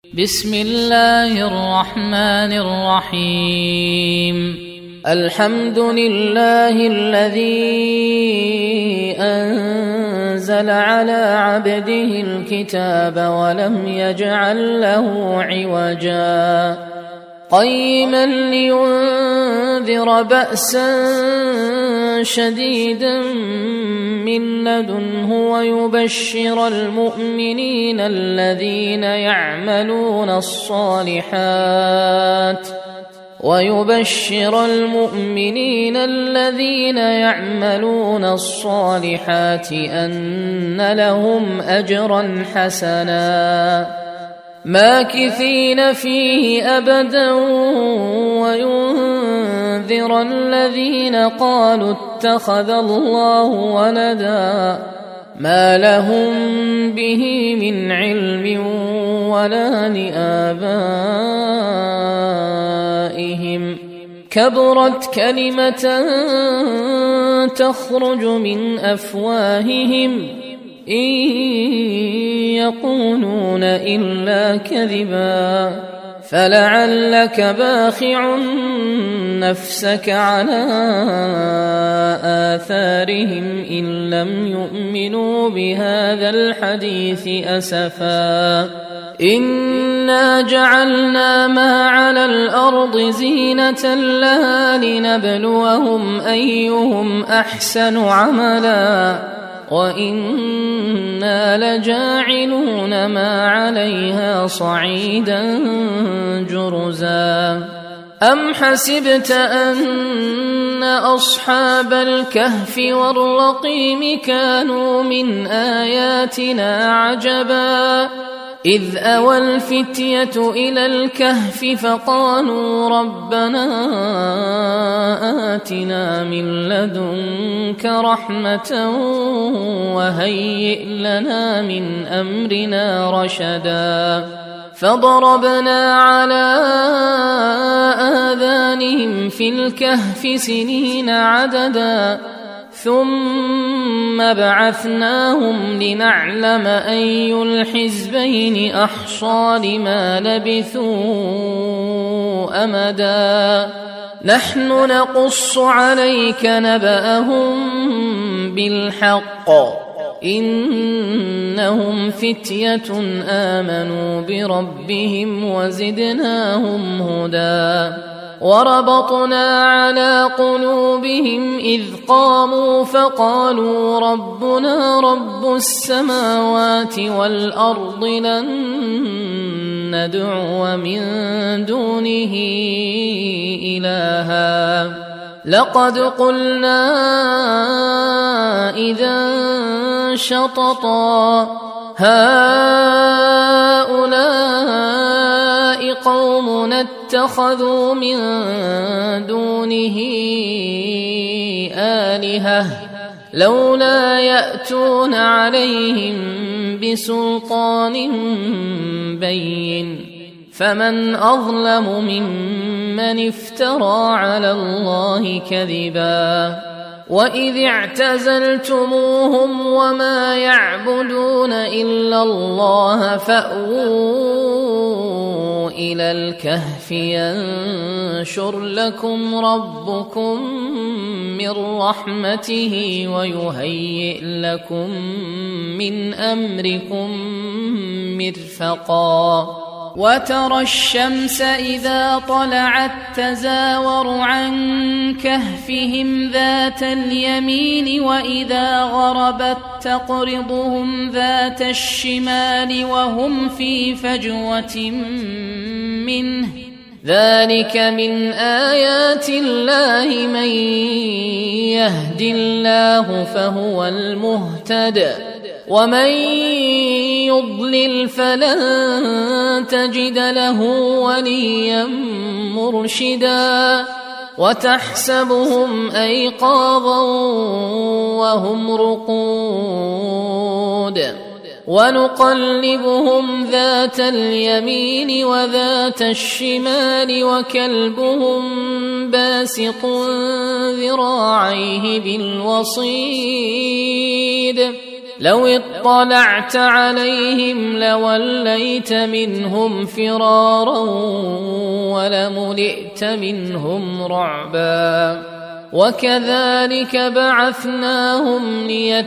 بسم الله الرحمن الرحيم. الحمد لله الذي أنزل على عبده الكتاب ولم يجعل له عوجا قيما لينذر بأسا شديدا من لدنه ويبشر المؤمنين الذين يعملون الصالحات أن لهم أجرا حسنا ماكثين فيه أبدا وينذر الذين قالوا اتخذ الله ولدا ما لهم به من علم ولا لآبائهم كبرت كلمة تخرج من أفواههم إن يقولون إلا كذبا فلعلك باخع نفسك على آثارهم إن لم يؤمنوا بهذا الحديث أسفا إنا جعلنا ما على الأرض زينة لها لنبلوهم أيهم أحسن عملا وإنا لجاعلون ما عليها صعيدا جرزا أم حسبت أن أصحاب الكهف والرقيم كانوا من آياتنا عجبا إذ أوى الفتية إلى الكهف فقالوا ربنا آتنا من لدنك رحمة وهيئ لنا من أمرنا رشدا فضربنا على آذانهم في الكهف سنين عددا ثم بعثناهم لنعلم أي الحزبين أحصى لما لبثوا أمدا نحن نقص عليك نبأهم بالحق إنهم فتية آمنوا بربهم وزدناهم هدى وربطنا على قلوبهم إذ قاموا فقالوا ربنا رب السماوات والأرض لن ندعو من دونه إلها لقد قلنا إذا شططا هؤلاء قوم اتخذوا من دونه آلهة لولا يأتون عليهم بسلطان بين فمن أظلم ممن افترى على الله كذبا وإذ اعتزلتموهم وما يعبدون إلا الله فأووا إلى الكهف ينشر لكم ربكم من رحمته ويهيئ لكم من أمركم مرفقا وترى الشمس إذا طلعت تزاور عن كهفهم ذات اليمين وإذا غربت تقرضهم ذات الشمال وهم في فجوة منه ذلك من آيات الله من يهد الله فهو المهتد ومن يضلل فلن تجد له وليا مرشدا وتحسبهم أيقاظا وهم رقود ونقلبهم ذات اليمين وذات الشمال وكلبهم باسط ذراعيه بالوصيد لو اطلعت عليهم لوليت منهم فرارا ولملئت منهم رعبا وكذلك بعثناهم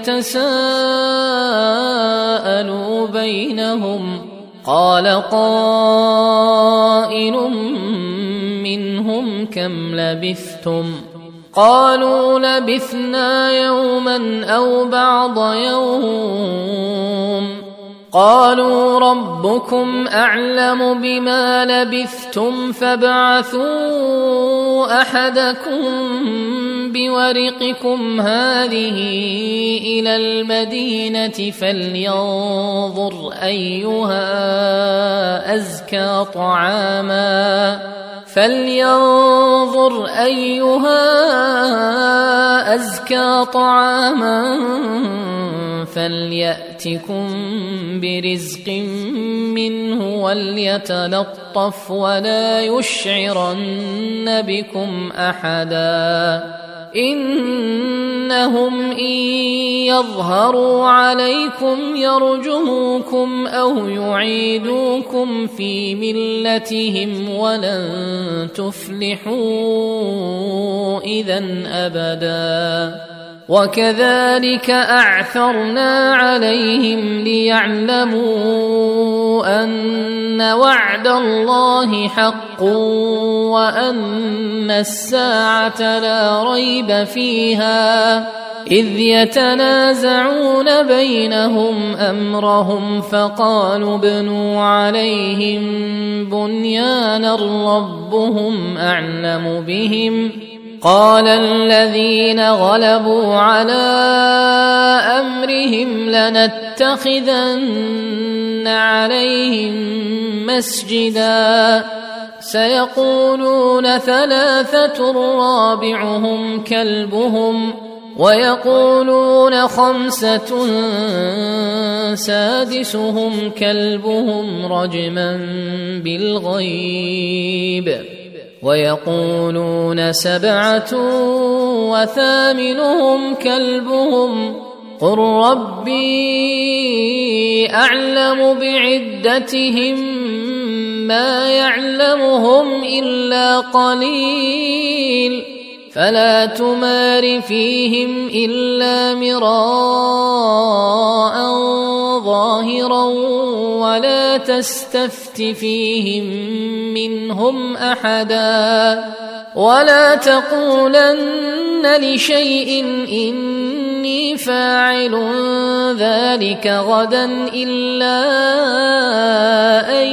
ليتساءلوا بينهم قال قائل منهم كم لبثتم قالوا لبثنا يوما أو بعض يوم قالوا ربكم أعلم بما لبثتم فابعثوا أحدكم بورقكم هذه إلى المدينة فلينظر أيها أزكى طعاما فليأتكم برزق منه وليتلطف ولا يشعرن بكم أحدا إنهم إن يظهروا عليكم يرجموكم أو يعيدوكم في ملتهم ولن تفلحوا إذن أبدا وكذلك أعثرنا عليهم ليعلموا أن وعد الله حق وأن الساعة لا ريب فيها إذ يتنازعون بينهم أمرهم فقالوا ابنوا عليهم بنيانا ربهم أعلم بهم قال الذين غلبوا على أمرهم لنتخذن عليهم مسجدا سيقولون ثلاثة رابعهم كلبهم ويقولون خمسة سادسهم كلبهم رجما بالغيب ويقولون سبعة وثامنهم كلبهم قل ربي أعلم بعدتهم ما يعلمهم إلا قليل فلا تمار فيهم إلا مراء ظاهرا ولا تستفت فيهم منهم أحدا ولا تقولن لشيء إني فاعل ذلك غدا إلا أن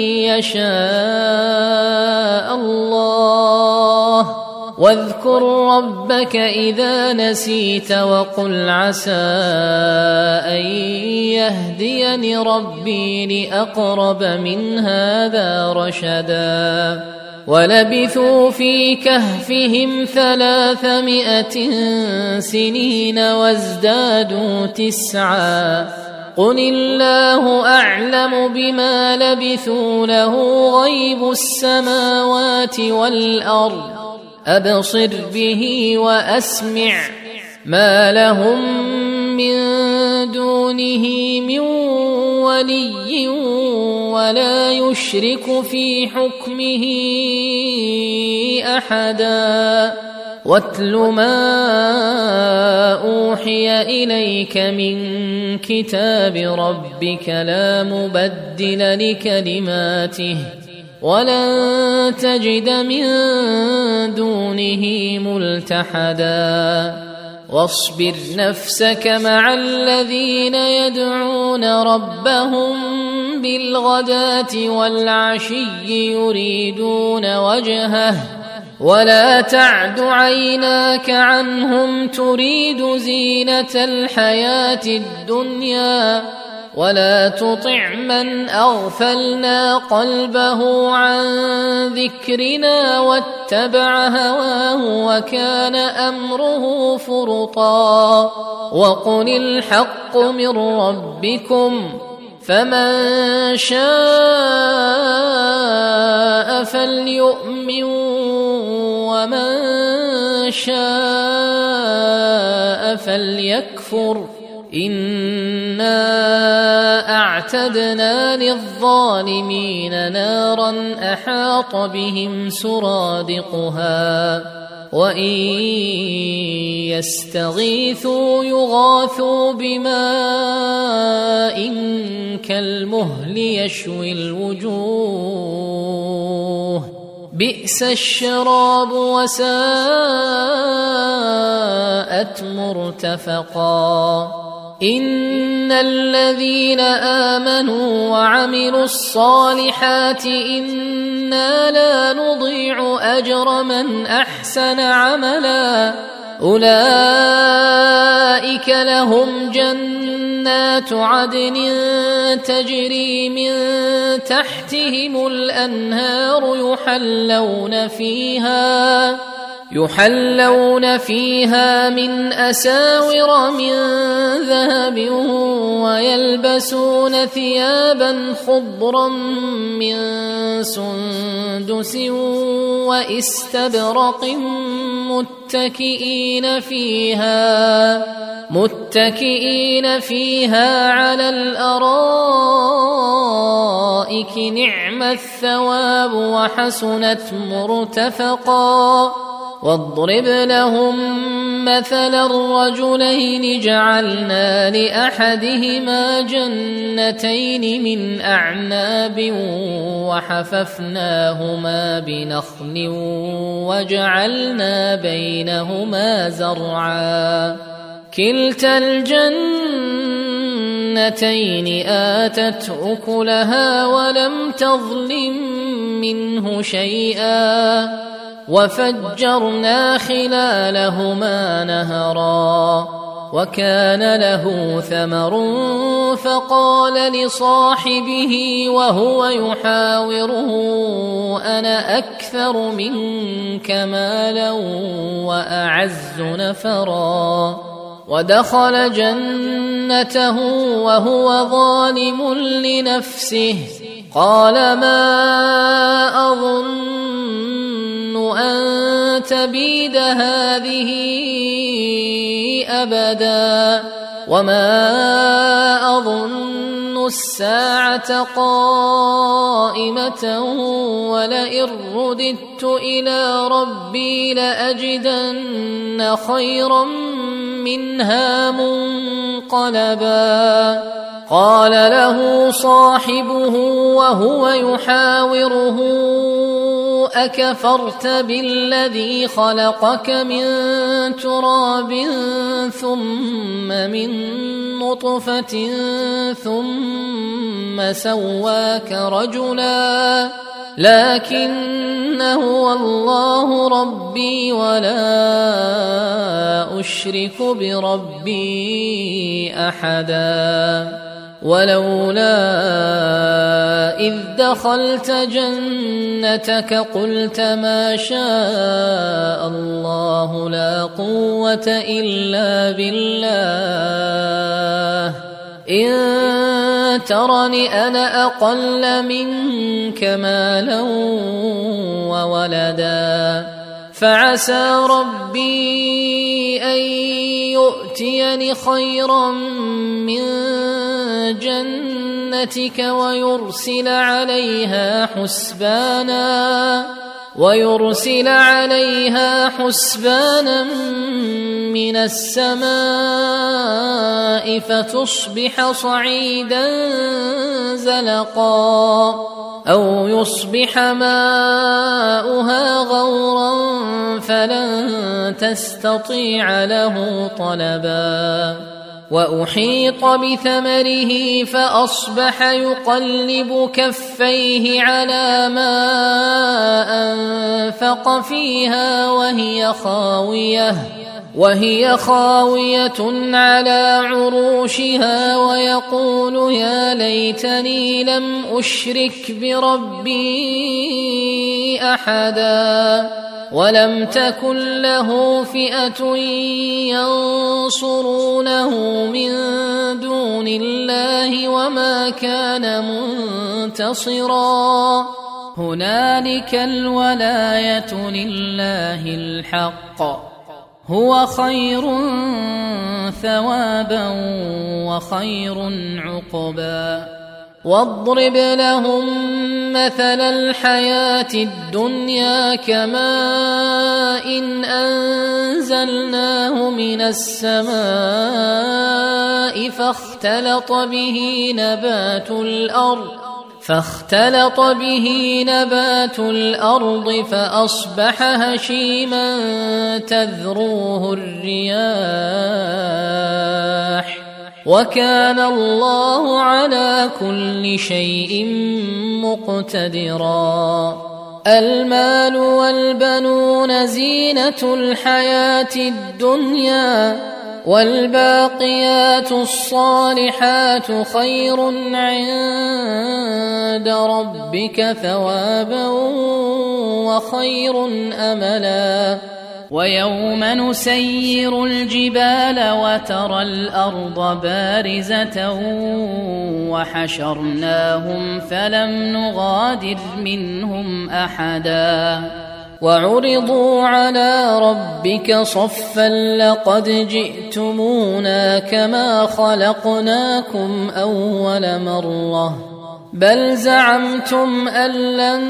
يشاء الله واذكر ربك إذا نسيت وقل عسى أن يهديني ربي لأقرب من هذا رشدا ولبثوا في كهفهم 300 سنين وازدادوا 9 قل الله أعلم بما لبثوا له غيب السماوات والأرض أبصر به وأسمع ما لهم من دونه من ولي ولا يشرك في حكمه أحدا واتل ما أوحي إليك من كتاب ربك لا مبدل لكلماته ولن تجد من دونه ملتحدا واصبر نفسك مع الذين يدعون ربهم بالغداة والعشي يريدون وجهه ولا تعد عيناك عنهم تريد زينة الحياة الدنيا ولا تطع من أغفلنا قلبه عن ذكرنا واتبع هواه وكان أمره فرطا وقل الحق من ربكم فمن شاء فليؤمن ومن شاء فليكفر إنا أعتدنا للظالمين نارا أحاط بهم سرادقها وإن يستغيثوا يغاثوا بماء كالمهل يشوي الوجوه بئس الشراب وساءت مرتفقا إن الذين آمنوا وعملوا الصالحات إنا لا نضيع أجر من أحسن عملا أولئك لهم جنات عدن تجري من تحتهم الأنهار يحلون فيها من أساور من ذهب ويلبسون ثيابا خضرا من سندس واستبرق متكئين فيها على الأرائك نعم الثواب وحسنت مرتفقا واضرب لهم مثلا الرجلين جعلنا لأحدهما جنتين من أعناب وحففناهما بنخل وجعلنا بينهما زرعا كلتا الجنتين آتت أكلها ولم تظلم منه شيئا وفجرنا خلالهما نهرا وكان له ثمر فقال لصاحبه وهو يحاوره أنا أكثر منك مالا وأعز نفرا ودخل جنته وهو ظالم لنفسه قال ما أظن أن تبيد هذه أبدا وما أظن الساعة قائمة ولئن رددت إلى ربي لأجدن خيرا منها منقلبا قال له صاحبه وهو يحاوره أكفرت بالذي خلقك من تراب ثم من نطفة ثم سواك رجلا لكن هو الله ربي ولا أشرك بربي أحدا ولولا إذ دخلت جنتك قلت ما شاء الله لا قوة إلا بالله إن ترني أنا أقل منك مالا وولدا فعسى ربي أن يؤتيني خيرا من جنتك ويرسل عليها حسبانا من السماء فتصبح صعيدا زلقا أو يصبح ماؤها غورا فلن تستطيع له طلبا وأحيط بثمره فأصبح يقلب كفيه على ما أنفق فيها وهي خاوية على عروشها ويقول يا ليتني لم أشرك بربي أحدا ولم تكن له فئة ينصرونه من دون الله وما كان منتصرا هنالك الولاية لله الحق هو خير ثوابا وخير عقبا. واضرب لهم مثل الحياة الدنيا كماء إن أنزلناه من السماء فاختلط به نبات الأرض فأصبح هشيما تذروه الرياح وكان الله على كل شيء مقتدرا. المال والبنون زينة الحياة الدنيا والباقيات الصالحات خير عند ربك ثوابا وخير أملا. ويوم نسير الجبال وترى الأرض بارزة وحشرناهم فلم نغادر منهم أحدا وعرضوا على ربك صفا لقد جئتمونا كما خلقناكم أول مرة بل زعمتم أن لن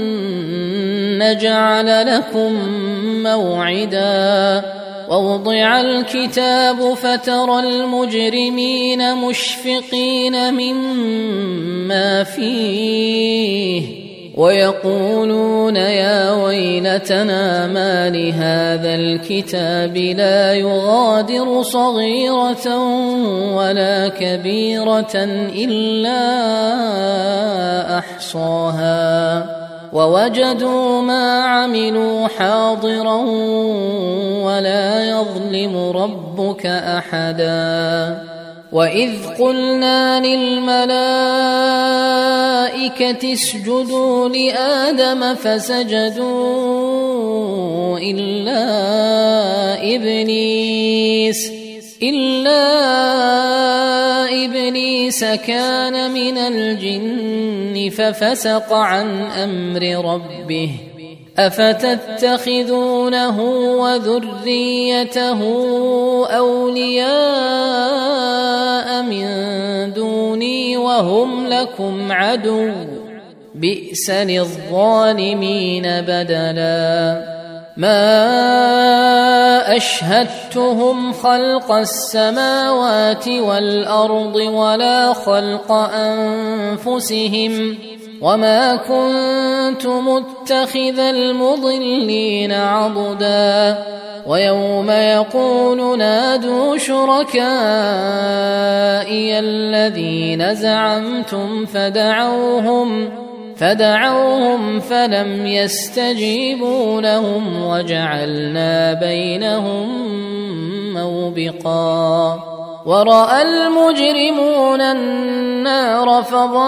نجعل لكم موعدا. ووضع الكتاب فترى المجرمين مشفقين مما فيه ويقولون يا ويلتنا ما لهذا الكتاب لا يغادر صغيرة ولا كبيرة إلا أحصاها ووجدوا ما عملوا حاضرا ولا يظلم ربك أحدا. وإذ قلنا للملائكة اسجدوا لآدم فسجدوا إلا إبليس كان من الجن ففسق عن أمر ربه أفتتخذونه وذريته أولياء من دوني وهم لكم عدو بئس للظالمين بدلا. ما أشهدتهم خلق السماوات والأرض ولا خلق أنفسهم وما كنت متخذ المضلين عضدا. ويوم يقول نادوا شركائي الذين زعمتم فدعوهم فلم يستجيبوا لهم وجعلنا بينهم موبقا. ورأى المجرمون النار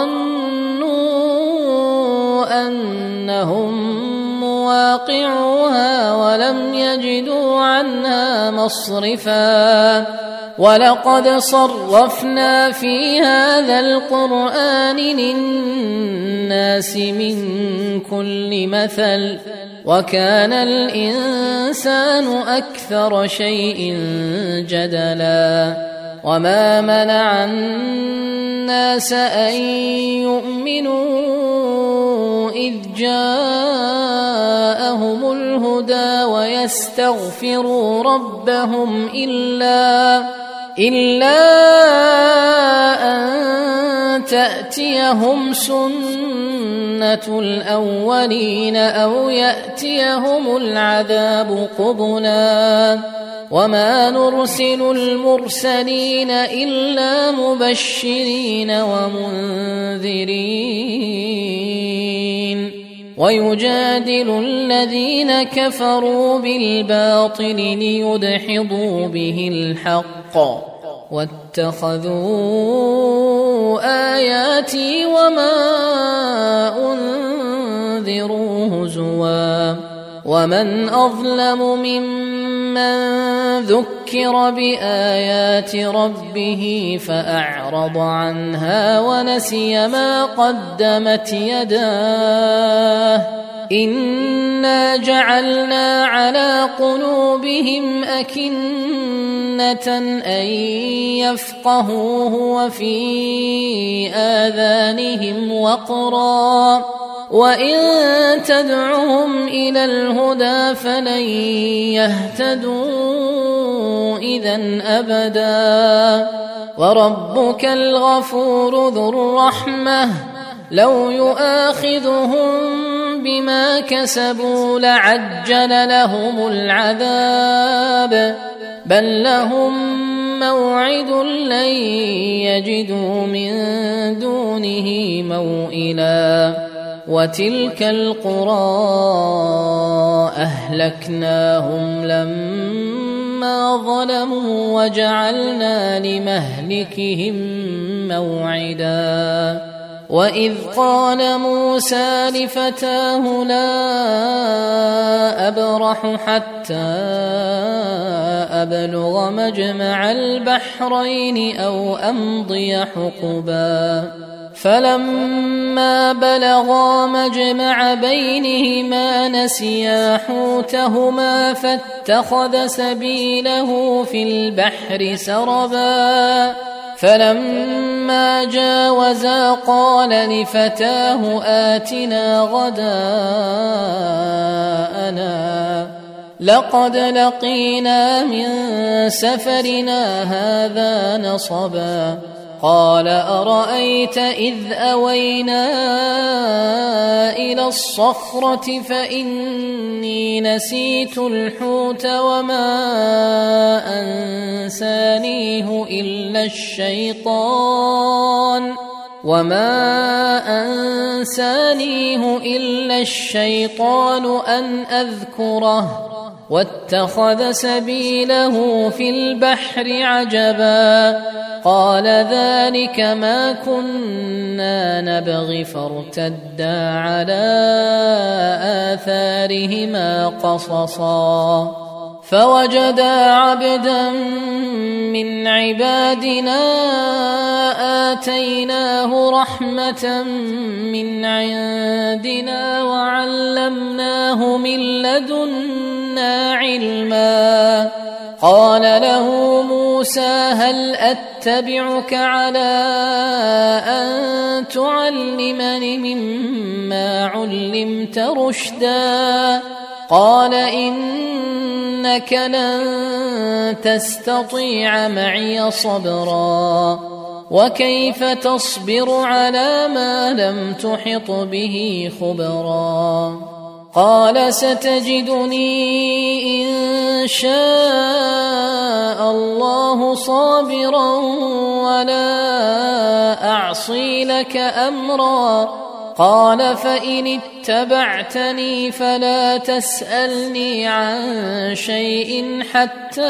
فظنوا أنهم مواقعوها ولم يجدوا عنها مصرفا. ولقد صرفنا في هذا القرآن للناس من كل مثل وكان الإنسان أكثر شيء جدلا. وما منع الناس أن يؤمنوا إذ جاءهم الهدى ويستغفروا ربهم إلا أن تأتيهم سنة الأولين أو يأتيهم العذاب قبلا. وما نرسل المرسلين إلا مبشرين ومنذرين ويجادل الذين كفروا بالباطل ليدحضوا به الحق واتخذوا آياتي وما أنذروا هزوا. ومن أظلم ممن ذكر بآيات ربه فأعرض عنها ونسي ما قدمت يداه إنا جعلنا على قلوبهم أكنة أن يفقهوه وفي آذانهم وقرا وإن تدعهم إلى الهدى فلن يهتدوا إذن أبدا وربك الغفور ذو الرحمة لو يؤاخذهم بما كسبوا لعجل لهم العذاب بل لهم موعد لن يجدوا من دونه موئلا وتلك القرى أهلكناهم لما ظلموا وجعلنا لمهلكهم موعدا وإذ قال موسى لفتاه لا أبرح حتى أبلغ مجمع البحرين أو أمضي حقبا فلما بلغا مجمع بينهما نسيا حوتهما فاتخذ سبيله في البحر سربا فلما جاوزا قال لفتاه آتنا غداءنا لقد لقينا من سفرنا هذا نصبا قال أرأيت إذ أوينا إلى الصخرة فإني نسيت الحوت وما أنسانيه إلا الشيطان أن أذكره واتخذ سبيله في البحر عجبا قال ذلك ما كنا نبغي فارتدا على آثارهما قصصا فوجدا عبدا من عبادنا آتيناه رحمة من عندنا وعلمناه من لدنا علما قال له موسى هل أتبعك على أن تعلمني مما علمت رشدا قال إنك لن تستطيع معي صبرا وكيف تصبر على ما لم تحط به خبرا قال ستجدني إن شاء الله صابرا ولا أعصي لك أمرا قال فإن اتبعتني فلا تسألني عن شيء حتى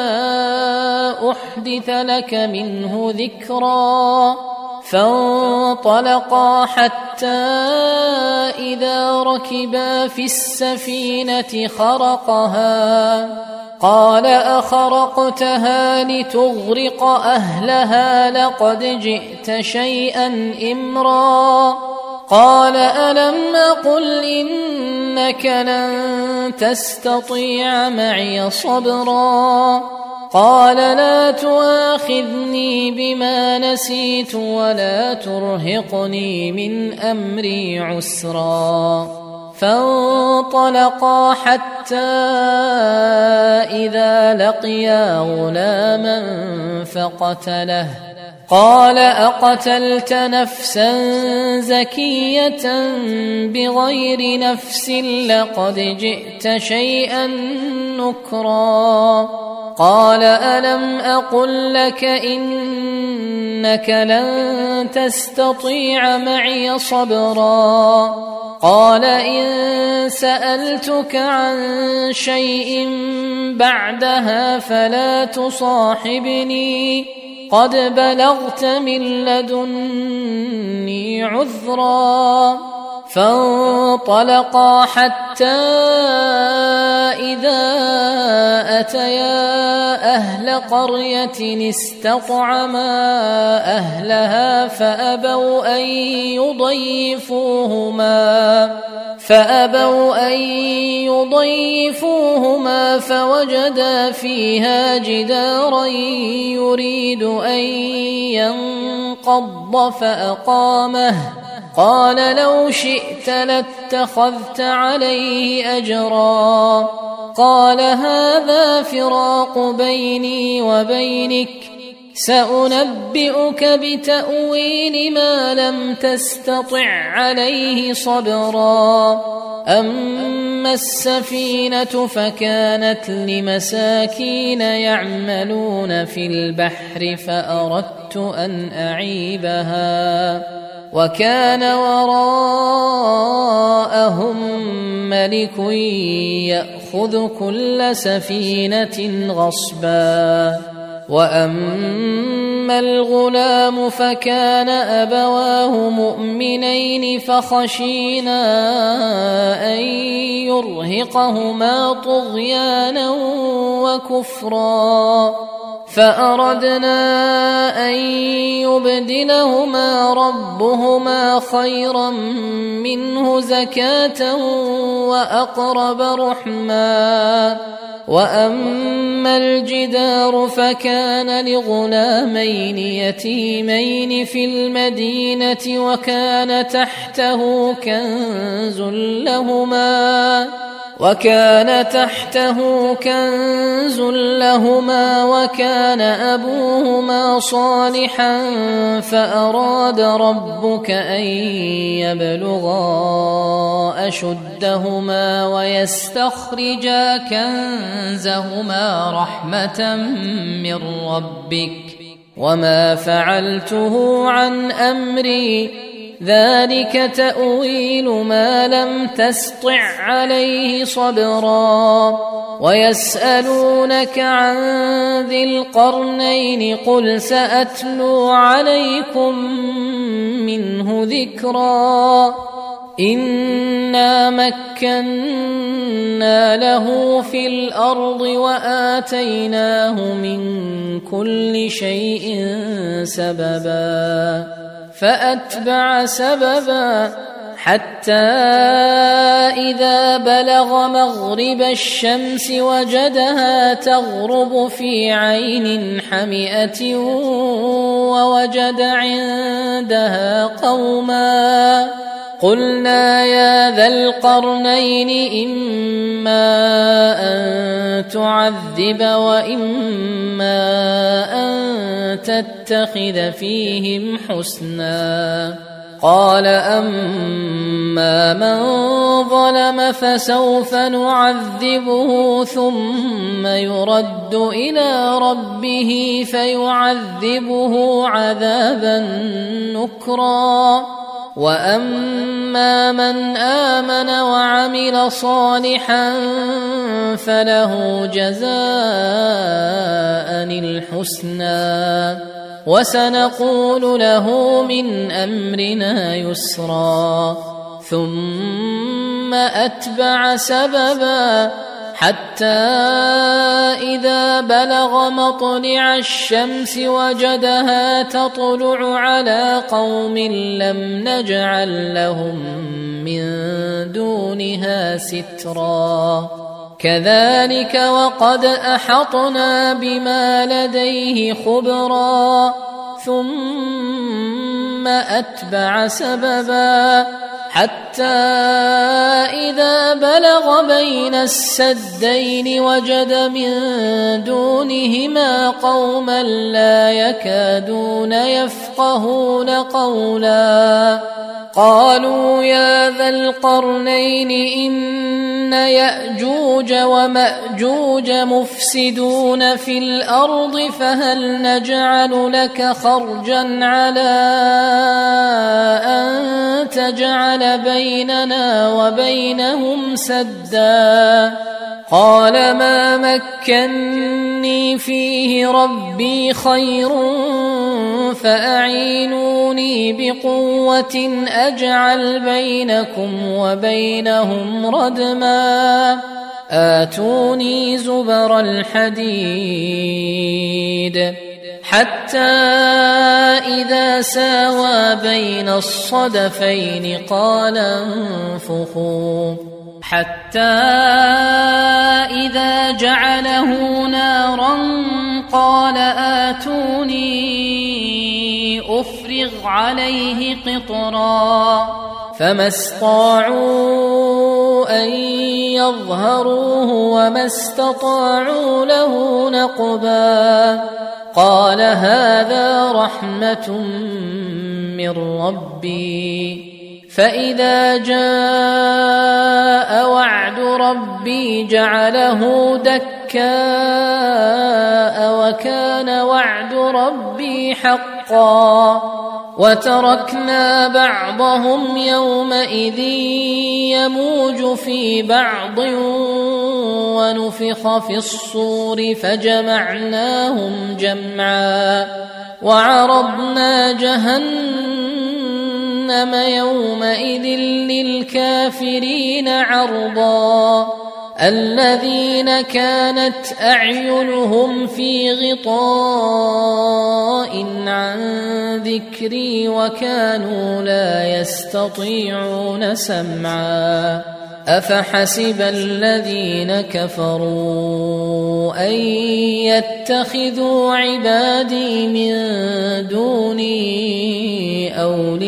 أحدث لك منه ذكرا فانطلقا حتى إذا ركبا في السفينة خرقها قال أخرقتها لتغرق أهلها لقد جئت شيئا إمرا قال ألم أقل إنك لن تستطيع معي صبرا قال لا تؤاخذني بما نسيت ولا ترهقني من أمري عسرا فانطلقا حتى إذا لقيا غلاما فقتله قال أقتلت نفسا زكية بغير نفس لقد جئت شيئا نكرا قال ألم أقل لك إنك لن تستطيع معي صبرا قال إن سألتك عن شيء بعدها فلا تصاحبني قد بلغت من لدني عذرا فانطلقا حتى إذا أتيا أهل قرية استطعما فأبوا أن يضيفوهما فوجدا فيها جدارا يريد أن ينقض فأقامه قال لو شئت لاتخذت عليه أجرا قال هذا فراق بيني وبينك سأنبئك بتأويل ما لم تستطع عليه صبرا أما السفينة فكانت لمساكين يعملون في البحر فأردت أن أعيبها وكان وراءهم ملك يأخذ كل سفينة غصبا وأما الغلام فكان أبواه مؤمنين فخشينا أن يرهقهما طغيانا وكفرا فأردنا أن يبدلهما ربهما خيرا منه زكاة وأقرب رحما وأما الجدار فكان لغلامين يتيمين في المدينة وكان تحته كنز لهما وكان أبوهما صالحا فأراد ربك أن يبلغا أشدهما ويستخرجا كنزهما رحمة من ربك وما فعلته عن أمري ذلك تأويل ما لم تسطع عليه صبرا ويسألونك عن ذي القرنين قل سأتلو عليكم منه ذكرا إنا مكنا له في الأرض وآتيناه من كل شيء سببا فأتبع سببا حتى إذا بلغ مغرب الشمس وجدها تغرب في عين حمئة ووجد عندها قوما قلنا يا ذا القرنين إما أن تعذب وإما أن تتخذ فيهم حسنا قال أما من ظلم فسوف نعذبه ثم يرد إلى ربه فيعذبه عذابا نكرا وأما من آمن وعمل صالحا فله جزاء الحسنى وسنقول له من أمرنا يسرا ثم أتبع سببا حتى إذا بلغ مطلع الشمس وجدها تطلع على قوم لم نجعل لهم من دونها سترا كذلك وقد أحطنا بما لديه خبرا ثم أتبع سببا حتى إذا بلغ بين السدين وجد من دونهما قوما لا يكادون يفقهون قولا قالوا يا ذا القرنين إن يأجوج ومأجوج مفسدون في الأرض فهل نجعل لك خرجا على أن تجعل بيننا وبينهم سدا قال ما مكني فيه ربي خير فأعينوني بقوة أجعل بينكم وبينهم ردما آتوني زبر الحديد حتى إذا ساوى بين الصدفين قال انفخوا حتى إذا جعله نارا قال آتوني أفرغ عليه قطرا فما استطاعوا أن يظهروه وما استطاعوا له نقبا قال هذا رحمة من ربي فإذا جاء وعد ربي جعله دكاء وكان وعد ربي حقا وتركنا بعضهم يومئذ يموج في بعض ونفخ في الصور فجمعناهم جمعا وعرضنا جهنم يومئذ للكافرين عرضا الذين كانت أعينهم في غطاء عن ذكري وكانوا لا يستطيعون سمعا أفحسب الذين كفروا أن يتخذوا عبادي من دوني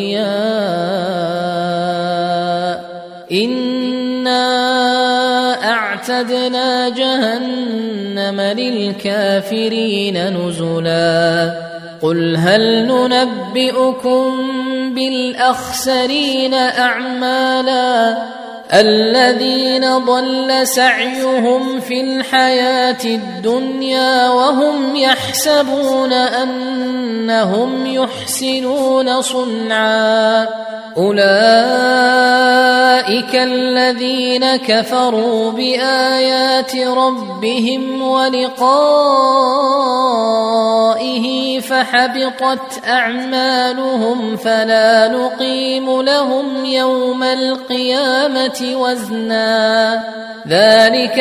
أولياء إنا أعتدنا جهنم للكافرين نزلا قل هل ننبئكم بالأخسرين أعمالا الذين ضل سعيهم في الحياة الدنيا وهم يحسبون أنهم يحسنون صنعا أولئك الذين كفروا بآيات ربهم ولقائه فحبطت أعمالهم فلا نقيم لهم يوم القيامة وزنا ذلك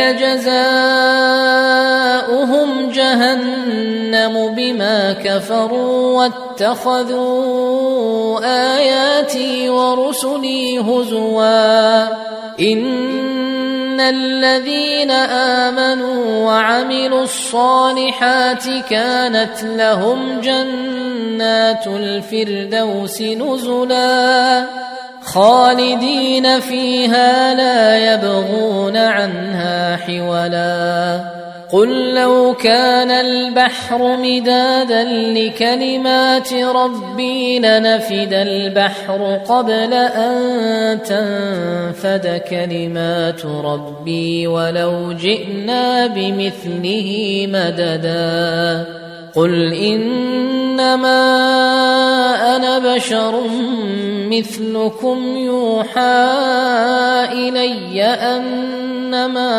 جزاؤهم جهنم بما كفروا واتخذوا آياتي ورسلي هزوا إن الذين آمنوا وعملوا الصالحات كانت لهم جنات الفردوس نزلا خالدين فيها لا يبغون عنها حولا قل لو كان البحر مدادا لكلمات ربي لنفد البحر قبل أن تنفد كلمات ربي ولو جئنا بمثله مددا قل إنما أنا بشر مثلكم يوحى إلي أنما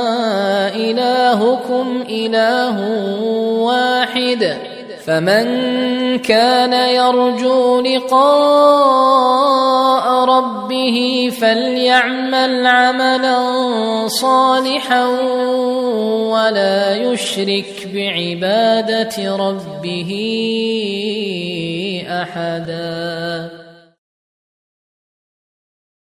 إلهكم إله واحد فمن كان يرجو لقاء ربه فليعمل عملا صالحا ولا يشرك بعبادة ربه أحدا.